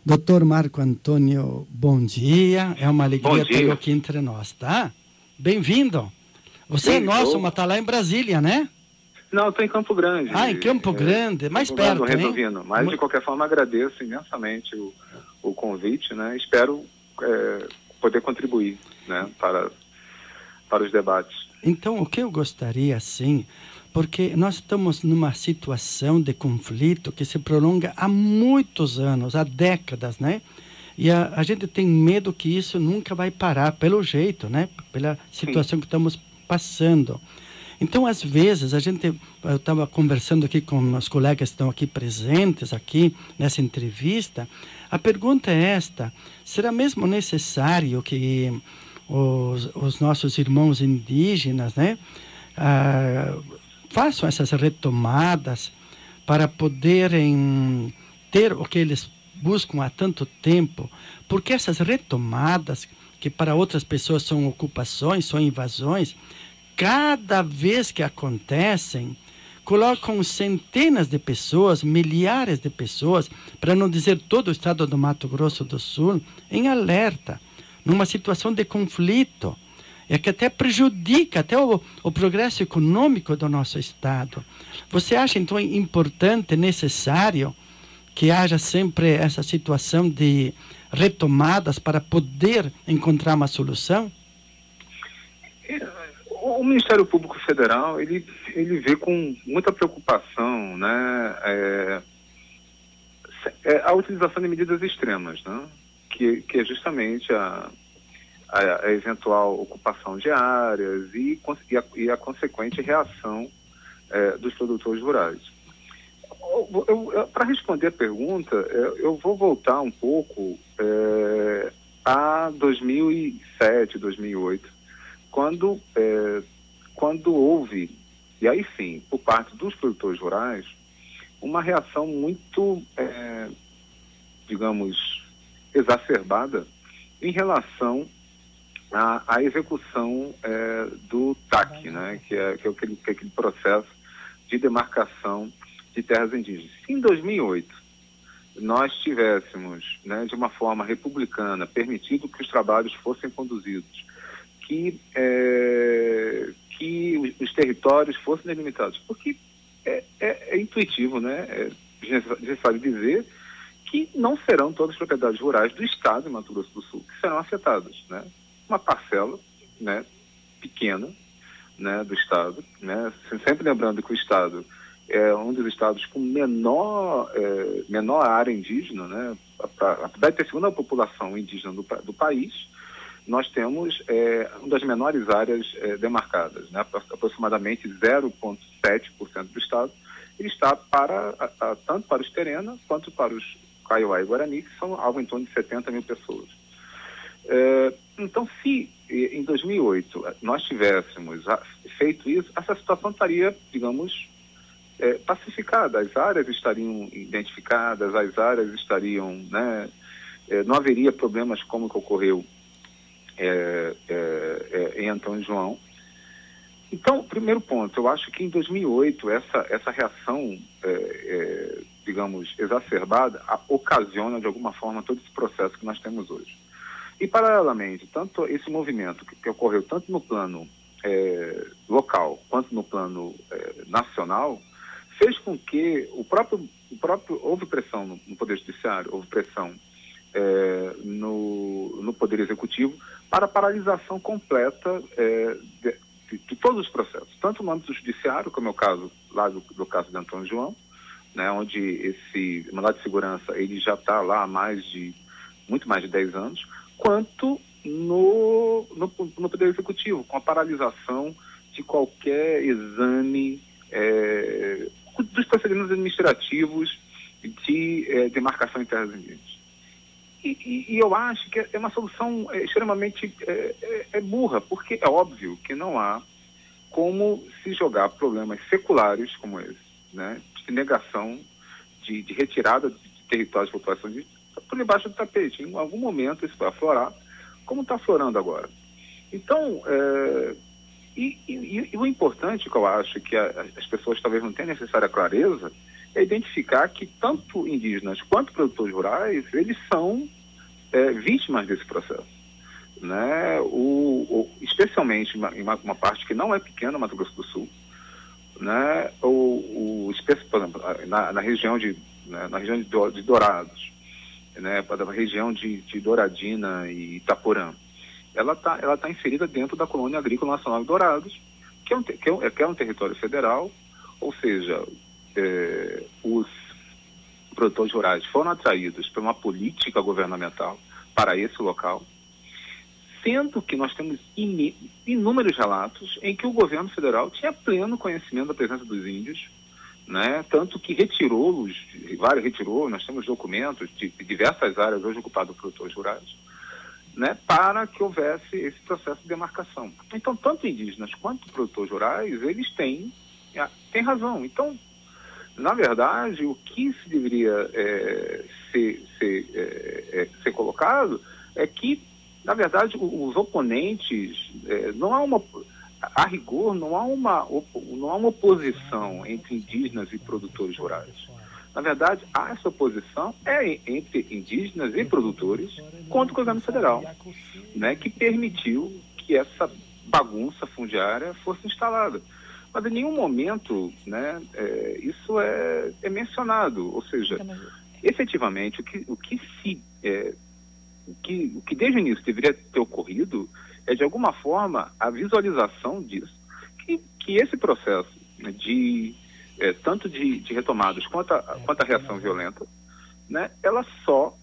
Doutor Marco Antônio, bom dia. É uma alegria tê-lo aqui entre nós, tá? Bem-vindo. Você é nosso, mas está lá em Brasília, né? Não, estou em Campo Grande. Em Campo Grande, mais perto, hein? Mas, de qualquer forma, agradeço imensamente o convite, né? Espero poder contribuir, né, para os debates. Então, o que eu gostaria, sim, porque nós estamos numa situação de conflito que se prolonga há muitos anos, há décadas, né? E a gente tem medo que isso nunca vai parar, pelo jeito, né? Pela situação que estamos passando. Então, às vezes, eu estava conversando aqui com meus colegas que estão aqui presentes, aqui nessa entrevista, a pergunta é esta: será mesmo necessário que os nossos irmãos indígenas, né, façam essas retomadas para poderem ter o que eles buscam há tanto tempo? Porque essas retomadas, que para outras pessoas são ocupações, são invasões, cada vez que acontecem, colocam centenas de pessoas, milhares de pessoas, para não dizer todo o estado do Mato Grosso do Sul, em alerta, numa situação de conflito, é que até prejudica até o progresso econômico do nosso estado. Você acha, então, importante, necessário, que haja sempre essa situação de retomadas para poder encontrar uma solução? O Ministério Público Federal, ele vê com muita preocupação, né, a utilização de medidas extremas, né, que é justamente a eventual ocupação de áreas e a consequente reação dos produtores rurais. Para responder a pergunta, eu vou voltar um pouco a 2007, 2008, quando houve, e aí sim, por parte dos produtores rurais, uma reação muito, digamos, exacerbada em relação à execução do TAC, né, que é aquele processo de demarcação de terras indígenas. Se em 2008 nós tivéssemos, né, de uma forma republicana, permitido que os trabalhos fossem conduzidos, que os territórios fossem delimitados, porque é intuitivo, né? É necessário dizer que não serão todas as propriedades rurais do estado de Mato Grosso do Sul que serão afetadas, né? Uma parcela, né, pequena, né, do estado, né? Sempre lembrando que o estado é um dos estados com menor área indígena, né? Apesar de ter a segunda população indígena do país, nós temos uma das menores áreas demarcadas, né? Aproximadamente 0,7% do estado. Ele está tanto para os Terena quanto para os Kaiowá e Guarani, que são algo em torno de 70 mil pessoas. Então, se em 2008 nós tivéssemos feito isso, essa situação estaria, digamos, pacificada. As áreas estariam identificadas, as áreas estariam, né, não haveria problemas como que ocorreu em Antônio João. Então, primeiro ponto, eu acho que em 2008 essa reação, digamos, exacerbada, ocasiona de alguma forma todo esse processo que nós temos hoje. E, paralelamente, tanto esse movimento que ocorreu tanto no plano local quanto no plano nacional, fez com que houve pressão no Poder Judiciário, houve pressão no Poder Executivo para a paralisação completa de todos os processos, tanto no âmbito judiciário, como é o caso lá do caso de Antônio João, né, onde esse mandado de segurança ele já está lá há muito mais de 10 anos, quanto no Poder Executivo, com a paralisação de qualquer exame dos procedimentos administrativos de demarcação em terras indígenas. E eu acho que é uma solução extremamente burra, porque é óbvio que não há como se jogar problemas seculares como esse, né, de negação, de retirada de territórios de população por debaixo do tapete. Em algum momento isso vai aflorar, como está aflorando agora. Então, e o importante que eu acho que as pessoas talvez não tenham necessária clareza é identificar que tanto indígenas quanto produtores rurais, eles são vítimas desse processo. Né? Especialmente em uma parte que não é pequena, Mato Grosso do Sul, né? Por exemplo, na região de Dourados, né? Da região de Douradina e Itaporã, ela tá inserida dentro da Colônia Agrícola Nacional de Dourados, que é um território federal, ou seja, os produtores rurais foram atraídos por uma política governamental para esse local, sendo que nós temos inúmeros relatos em que o governo federal tinha pleno conhecimento da presença dos índios, né? Tanto que retirou, nós temos documentos de diversas áreas hoje ocupadas por produtores rurais, né? Para que houvesse esse processo de demarcação. Então, tanto indígenas quanto produtores rurais, eles têm razão. Então, na verdade, o que se deveria ser colocado é que, na verdade, os oponentes, a rigor, não há uma oposição entre indígenas e produtores rurais. Na verdade, há essa oposição entre indígenas e produtores contra o governo federal, né, que permitiu que essa bagunça fundiária fosse instalada. Mas em nenhum momento, né, isso é mencionado. Ou seja, efetivamente, o que desde o início deveria ter ocorrido é, de alguma forma, a visualização disso, que esse processo tanto de retomadas quanto a reação violenta, né, ela só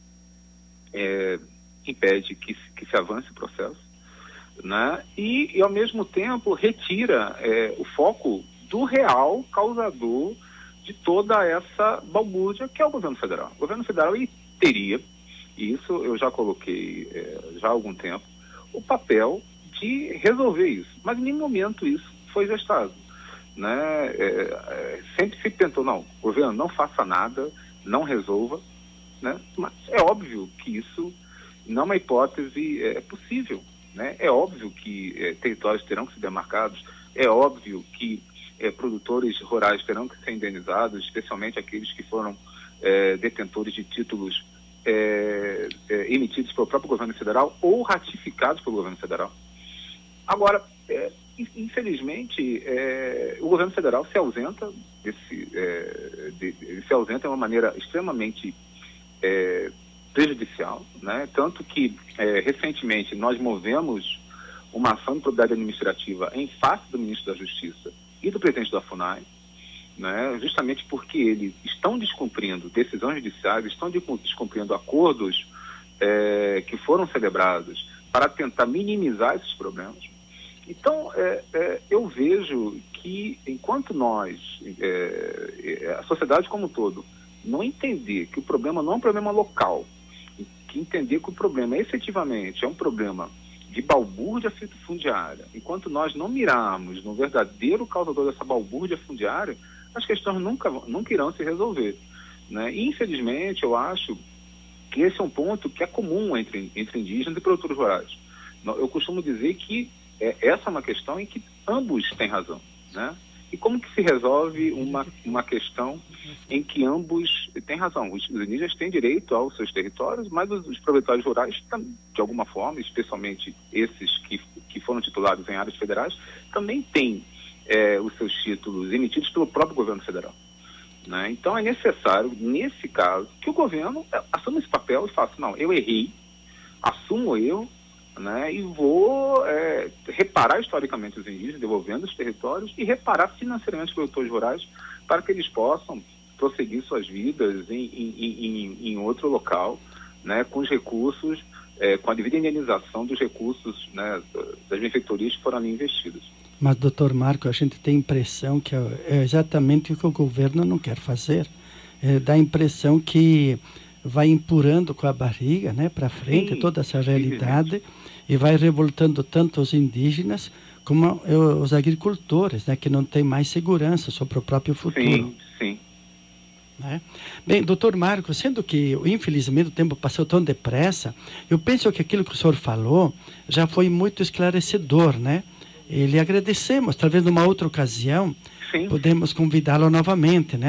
impede que se avance o processo, né, e ao mesmo tempo retira o foco do real causador de toda essa balbúrdia, que é o governo federal. O governo federal ele teria, e isso eu já coloquei já há algum tempo, o papel de resolver isso, mas em nenhum momento isso foi gestado, né? Sempre se tentou, não, governo, não faça nada, não resolva, né? Mas é óbvio que isso não é uma hipótese possível, né? É óbvio que territórios terão que ser demarcados, é óbvio que produtores rurais terão que ser indenizados, especialmente aqueles que foram detentores de títulos emitidos pelo próprio governo federal ou ratificados pelo governo federal. Agora, infelizmente, o governo federal se ausenta se ausenta de uma maneira extremamente prejudicial, né? Tanto que, recentemente, nós movemos uma ação de probidade administrativa em face do ministro da Justiça e do presidente da FUNAI, né? Justamente porque eles estão descumprindo decisões judiciais, estão descumprindo acordos que foram celebrados para tentar minimizar esses problemas. Então, eu vejo que enquanto nós, a sociedade como um todo, não entender que o problema não é um problema local, que entender que o problema efetivamente é um problema de balbúrdia fundiária, enquanto nós não mirarmos no verdadeiro causador dessa balbúrdia fundiária, as questões nunca irão se resolver, né? E, infelizmente, eu acho que esse é um ponto que é comum entre indígenas e produtores rurais. Eu costumo dizer que essa é uma questão em que ambos têm razão, né? E como que se resolve uma questão em que ambos têm razão? Os indígenas têm direito aos seus territórios, mas os proprietários rurais, de alguma forma, especialmente esses que foram titulados em áreas federais, também têm os seus títulos emitidos pelo próprio governo federal, né? Então é necessário, nesse caso, que o governo assuma esse papel e faça, não, eu errei, assumo o erro, né, e vou reparar historicamente os indígenas, devolvendo os territórios, e reparar financeiramente os produtores rurais para que eles possam prosseguir suas vidas em outro local, né, com os recursos, com a devida indenização dos recursos, né, das benfeitorias que foram ali investidas. Mas, doutor Marco, a gente tem a impressão que é exatamente o que o governo não quer fazer. Dá a impressão que vai empurrando com a barriga, né, para frente, sim, toda essa realidade, sim, e vai revoltando tanto os indígenas como os agricultores, né, que não têm mais segurança sobre o próprio futuro. Sim, sim. Né? Bem, doutor Marco, sendo que infelizmente o tempo passou tão depressa, eu penso que aquilo que o senhor falou já foi muito esclarecedor, né? E lhe agradecemos, talvez numa outra ocasião, sim, podemos convidá-lo novamente, né?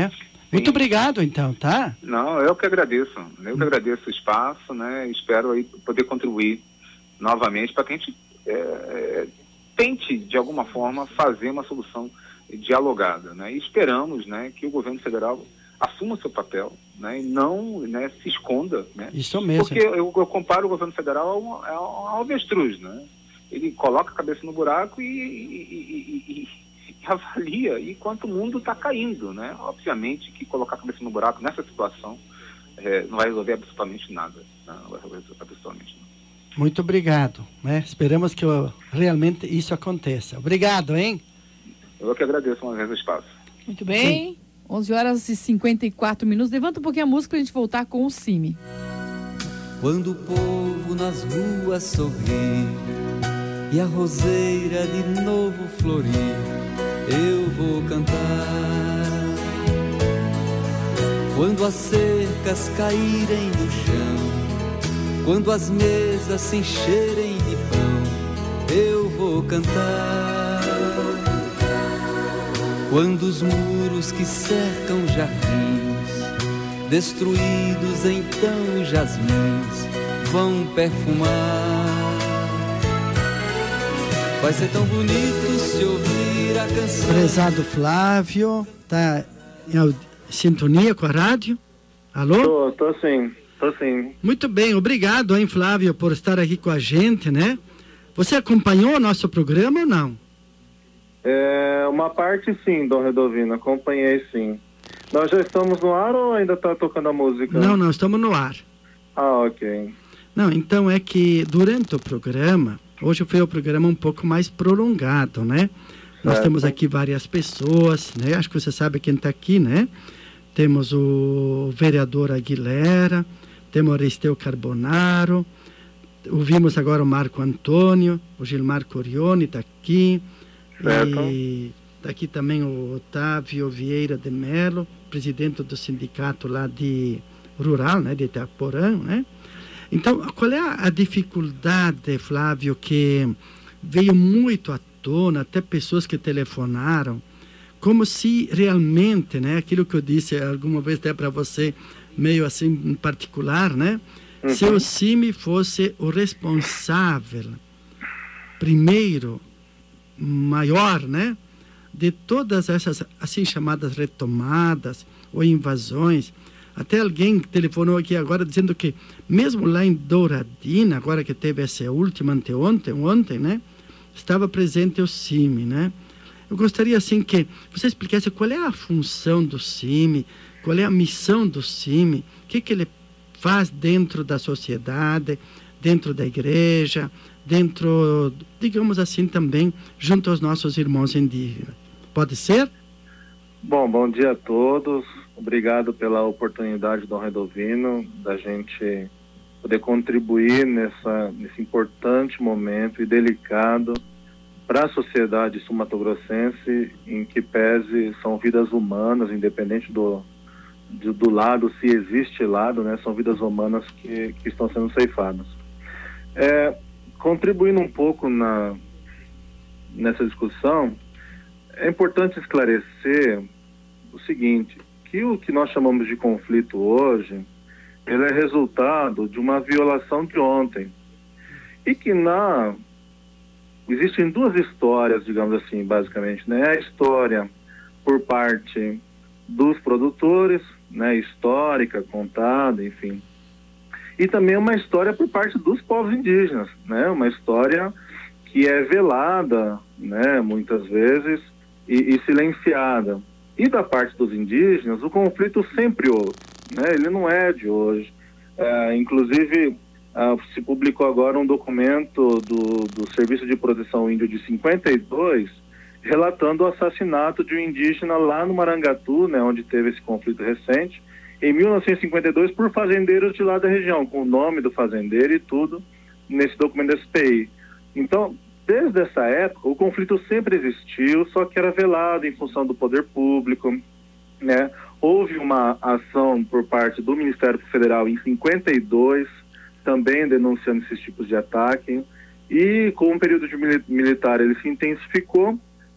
Muito obrigado, então, tá? Não, eu que agradeço. Eu que agradeço o espaço, né? Espero aí poder contribuir novamente para que a gente tente, de alguma forma, fazer uma solução dialogada, né? E esperamos, né, que o governo federal assuma seu papel, né, e não, né, se esconda, né? Isso mesmo. Porque eu comparo o governo federal a um avestruz, né? Ele coloca a cabeça no buraco e avalia enquanto o mundo está caindo, né? Obviamente que colocar a cabeça no buraco nessa situação não vai resolver absolutamente nada, né? Não vai resolver absolutamente nada. Muito obrigado, né? Esperamos que realmente isso aconteça. Obrigado, hein? Eu que agradeço uma vez o espaço. Muito bem. Sim. 11h54. Levanta um pouquinho a música para a gente voltar com o CIMI. Quando o povo nas ruas sorri e a roseira de novo florir, eu vou cantar. Quando as cercas caírem no chão, quando as mesas se encherem de pão, eu vou cantar. Quando os muros que cercam jardins, destruídos então jasmins, vão perfumar. Vai ser tão bonito se ouvir a canção. Prezado Flávio, tá em sintonia com a rádio? Alô? Tô sim. Muito bem, obrigado, hein, Flávio, por estar aqui com a gente, né? Você acompanhou o nosso programa ou não? Uma parte sim, Dom Redovino, acompanhei sim. Nós já estamos no ar ou ainda está tocando a música? Não, estamos no ar. Ah, ok. Não, então é que durante o programa, hoje foi o programa um pouco mais prolongado, né? Nós temos aqui várias pessoas, né? Acho que você sabe quem está aqui, né? Temos o vereador Aguilera, temos o Aristeu Carbonaro, ouvimos agora o Marco Antônio, o Gilmar Corione está aqui, e está aqui também o Otávio Vieira de Mello, presidente do sindicato lá de rural, né, de Itaporã, né? Então, qual é a dificuldade, Flávio, que veio muito à tona, até pessoas que telefonaram, como se realmente, né, aquilo que eu disse alguma vez até para você, meio assim em particular, né, se o CIMI fosse o responsável, primeiro, maior, né, de todas essas assim chamadas retomadas ou invasões. Até alguém telefonou aqui agora dizendo que mesmo lá em Douradina, agora que teve essa última ontem, né, estava presente o CIMI, né? Eu gostaria assim que você explicasse qual é a função do CIMI, qual é a missão do CIMI, o que ele faz dentro da sociedade, dentro da igreja, dentro, digamos assim, também junto aos nossos irmãos indígenas. Pode ser? Bom dia a todos. Obrigado pela oportunidade, Dom Redovino, da gente poder contribuir nesse importante momento e delicado para a sociedade sul-mato-grossense, em que pese são vidas humanas, independente do lado, se existe lado, né, são vidas humanas que estão sendo ceifadas. Contribuindo um pouco nessa discussão, é importante esclarecer o seguinte, que o que nós chamamos de conflito hoje, ele é resultado de uma violação de ontem. E que existem duas histórias, digamos assim, basicamente, né? A história por parte dos produtores, né? Histórica, contada, enfim. E também uma história por parte dos povos indígenas, né? Uma história que é velada, né? Muitas vezes, e silenciada. E da parte dos indígenas, o conflito sempre houve, né? Ele não é de hoje. Inclusive, se publicou agora um documento do Serviço de Proteção Índio de 52, relatando o assassinato de um indígena lá no Marangatu, né, onde teve esse conflito recente, em 1952, por fazendeiros de lá da região, com o nome do fazendeiro e tudo, nesse documento da SPI. Então, desde essa época, o conflito sempre existiu, só que era velado em função do poder público, né? Houve uma ação por parte do Ministério Federal em 52, também denunciando esses tipos de ataque, e com o período militar ele se intensificou,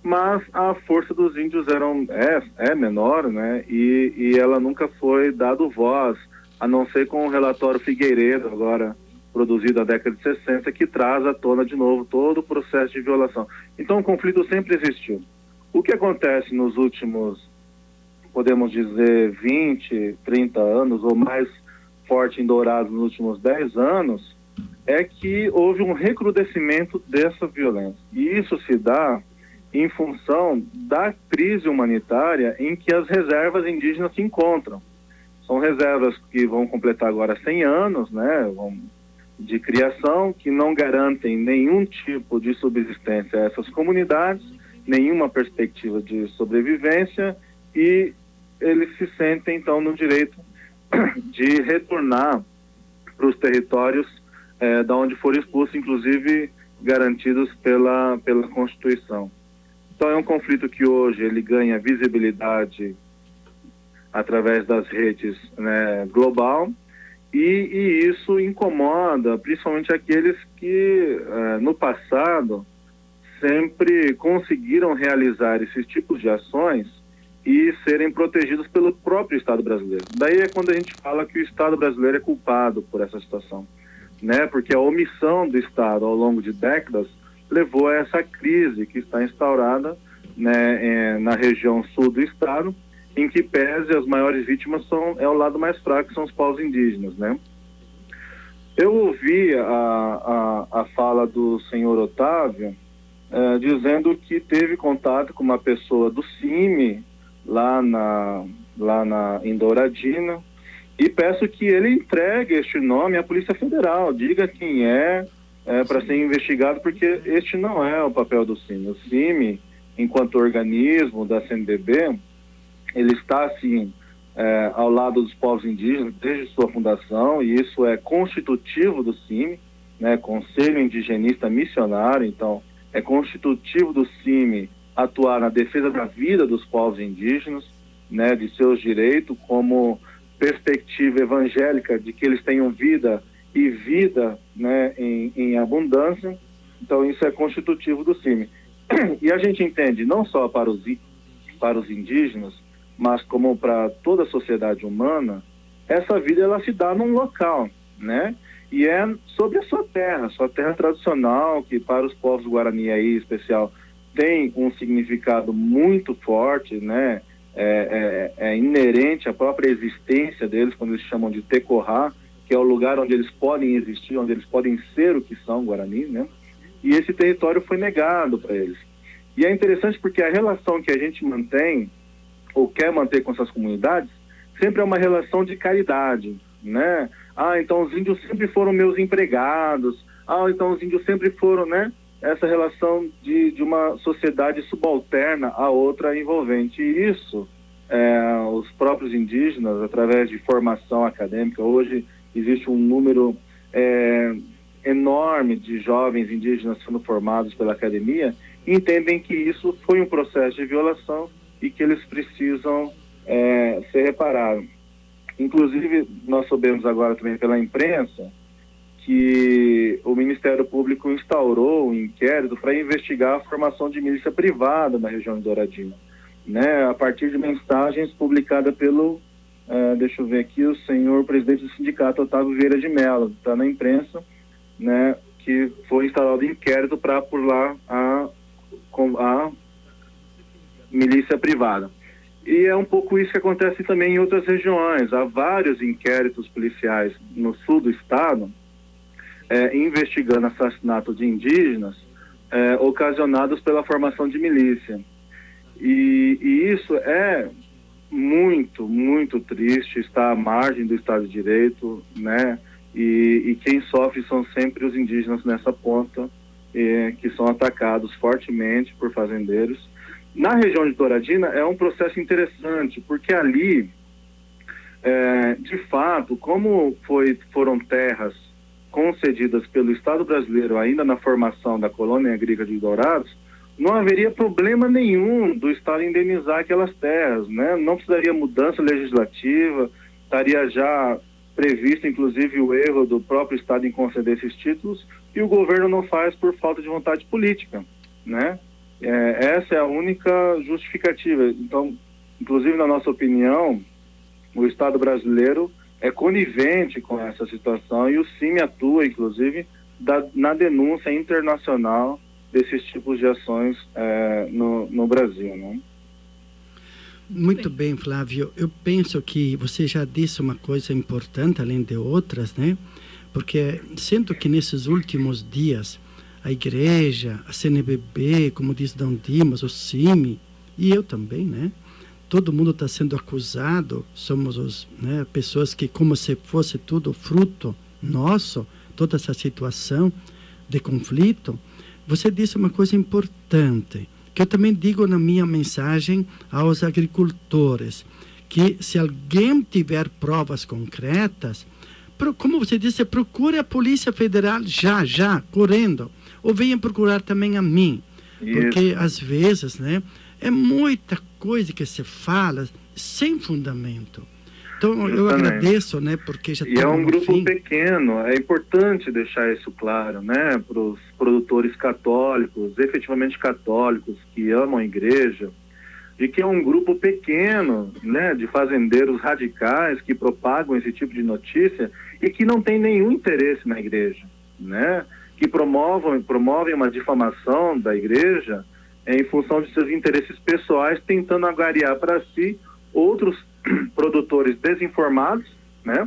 mas a força dos índios é menor, né? E ela nunca foi dado voz, a não ser com o relatório Figueiredo, agora produzido na década de 60, que traz à tona de novo todo o processo de violação. Então o conflito sempre existiu. O que acontece nos últimos, podemos dizer, 20, 30 anos, ou mais forte em Dourados nos últimos 10 anos, é que houve um recrudescimento dessa violência. E isso se dá em função da crise humanitária em que as reservas indígenas se encontram. São reservas que vão completar agora 100 anos, né, de criação, que não garantem nenhum tipo de subsistência a essas comunidades, nenhuma perspectiva de sobrevivência, e eles se sentem, então, no direito de retornar para os territórios da onde foram expulsos, inclusive garantidos pela Constituição. Então é um conflito que hoje ele ganha visibilidade através das redes, né, global, e isso incomoda principalmente aqueles que no passado sempre conseguiram realizar esses tipos de ações e serem protegidos pelo próprio Estado brasileiro. Daí é quando a gente fala que o Estado brasileiro é culpado por essa situação, né? Porque a omissão do Estado ao longo de décadas levou a essa crise que está instaurada, né, na região sul do Estado, em que pese as maiores vítimas é o lado mais fraco, que são os povos indígenas, né? Eu ouvi a fala do senhor Otávio dizendo que teve contato com uma pessoa do CIMI em Douradina, e peço que ele entregue este nome à Polícia Federal, diga quem para ser investigado, porque este não é o papel do CIMI. O CIMI, enquanto organismo da CNBB, ele está, assim, ao lado dos povos indígenas desde sua fundação, e isso é constitutivo do CIMI, né, Conselho Indigenista Missionário. Então, é constitutivo do CIMI atuar na defesa da vida dos povos indígenas, né, de seus direitos, como perspectiva evangélica de que eles tenham vida e vida, né, em abundância. Então isso é constitutivo do CIMI. E a gente entende não só para os indígenas, mas como para toda a sociedade humana, essa vida ela se dá num local, né? E é sobre a sua terra tradicional, que para os povos Guarani aí, em especial, tem um significado muito forte, né? É inerente à própria existência deles, quando eles chamam de Tecorá, que é o lugar onde eles podem existir, onde eles podem ser o que são Guarani, né? E esse território foi negado para eles. E é interessante porque a relação que a gente mantém, ou quer manter com essas comunidades, sempre é uma relação de caridade, né? Então os índios sempre foram meus empregados, então os índios sempre foram, né? Essa relação de uma sociedade subalterna a outra envolvente. E isso, os próprios indígenas, através de formação acadêmica, hoje existe um número enorme de jovens indígenas sendo formados pela academia, entendem que isso foi um processo de violação e que eles precisam ser reparados. Inclusive, nós soubemos agora também pela imprensa que o Ministério Público instaurou um inquérito para investigar a formação de milícia privada na região de Douradina, né, a partir de mensagens publicadas pelo, deixa eu ver aqui, o senhor presidente do sindicato, Otávio Vieira de Mello, está na imprensa, né, que foi instaurado um inquérito para apurar a milícia privada. E é um pouco isso que acontece também em outras regiões. Há vários inquéritos policiais no sul do estado investigando assassinatos de indígenas ocasionados pela formação de milícia. E isso é muito, muito triste, está à margem do Estado de Direito, né? E quem sofre são sempre os indígenas nessa ponta, que são atacados fortemente por fazendeiros. Na região de Douradina é um processo interessante, porque ali, de fato, como foram terras concedidas pelo Estado brasileiro ainda na formação da colônia agrícola de Dourados, não haveria problema nenhum do Estado indenizar aquelas terras, né? Não precisaria mudança legislativa, estaria já previsto, inclusive, o erro do próprio Estado em conceder esses títulos, e o governo não faz por falta de vontade política, né? Essa é a única justificativa. Então, inclusive, na nossa opinião, o Estado brasileiro é conivente com essa situação e o CIMI atua, inclusive, na denúncia internacional desses tipos de ações no Brasil, né? Muito bem, Flávio. Eu penso que você já disse uma coisa importante, além de outras, né? Porque sinto que nesses últimos dias, a igreja, a CNBB, como diz Dom Dimas, o CIMI, e eu também, né? Todo mundo está sendo acusado, somos pessoas que, como se fosse tudo fruto nosso, toda essa situação de conflito. Você disse uma coisa importante, que eu também digo na minha mensagem aos agricultores, que se alguém tiver provas concretas, como você disse, procure a Polícia Federal já, correndo, ou venha procurar também a mim, porque às vezes, né, é muita coisa que se fala sem fundamento. Então, eu agradeço, né, porque já e é um grupo pequeno, é importante deixar isso claro, né, para os produtores católicos, efetivamente católicos, que amam a igreja, de que é um grupo pequeno, né, de fazendeiros radicais que propagam esse tipo de notícia e que não tem nenhum interesse na igreja, né, que promovem uma difamação da igreja em função de seus interesses pessoais, tentando angariar para si outros produtores desinformados, né,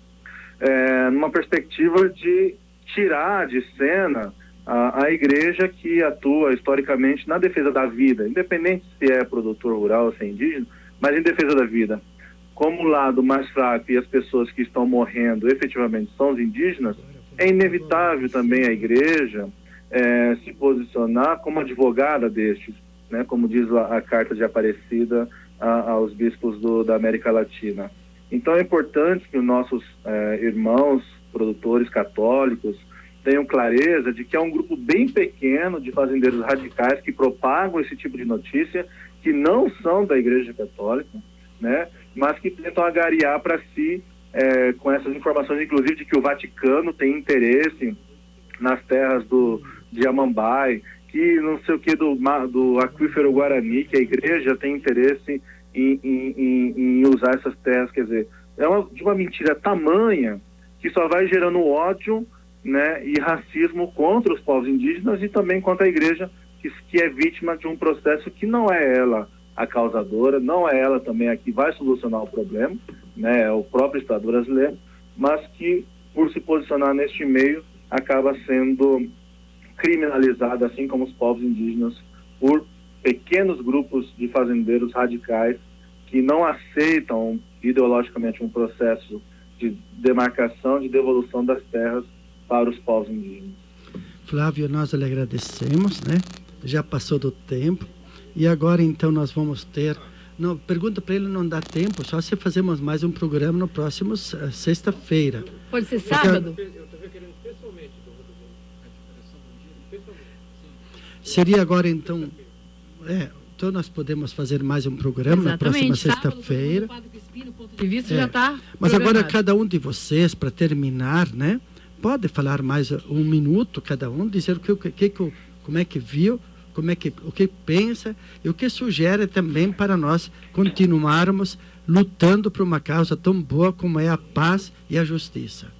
numa perspectiva de tirar de cena a igreja que atua historicamente na defesa da vida, independente se é produtor rural ou se é indígena, mas em defesa da vida. Como o lado mais fraco e as pessoas que estão morrendo efetivamente são os indígenas, é inevitável também a igreja se posicionar como advogada destes, né, como diz a Carta de Aparecida aos bispos da América Latina. Então é importante que os nossos irmãos produtores católicos tenham clareza de que é um grupo bem pequeno de fazendeiros radicais que propagam esse tipo de notícia, que não são da Igreja Católica, né, mas que tentam angariar para si, com essas informações, inclusive, de que o Vaticano tem interesse nas terras de Amambai, que não sei o que do aquífero Guarani, que a igreja tem interesse em usar essas terras. Quer dizer, de uma mentira tamanha que só vai gerando ódio, né, e racismo contra os povos indígenas e também contra a igreja, que é vítima de um processo que não é ela a causadora, não é ela também a que vai solucionar o problema, né, é o próprio Estado brasileiro, mas que, por se posicionar neste meio, acaba sendo criminalizada, assim como os povos indígenas, por pequenos grupos de fazendeiros radicais que não aceitam ideologicamente um processo de demarcação, de devolução das terras para os povos indígenas. Flávio, nós lhe agradecemos, né? Já passou do tempo e agora então nós vamos ter... Não, pergunta para ele, não dá tempo, só se fazemos mais um programa no próximo sexta-feira. Pode ser sábado? Seria agora então... então nós podemos fazer mais um programa na próxima sexta-feira. Já tá mas programado. Agora cada um de vocês, para terminar, né, pode falar mais um minuto cada um, dizer como é que viu, o que pensa e o que sugere também para nós continuarmos lutando por uma causa tão boa como é a paz e a justiça.